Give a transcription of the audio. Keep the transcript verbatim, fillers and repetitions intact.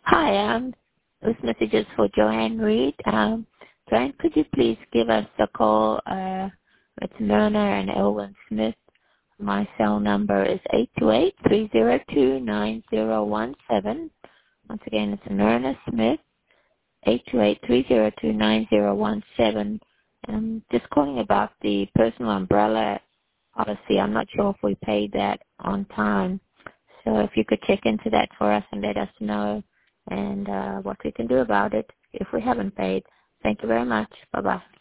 Hi, um, this message is for Joanne Reed. Um, Joanne, could you please give us a call? Uh, it's Myrna and Elwyn Smith. My cell number is eight two eight, three zero two, nine zero one seven. Once again, it's Myrna Smith, eight two eight, three zero two, nine zero one seven. And I'm just calling about the personal umbrella policy. I'm not sure if we paid that on time. So if you could check into that for us and let us know and uh, what we can do about it if we haven't paid. Thank you very much. Bye-bye.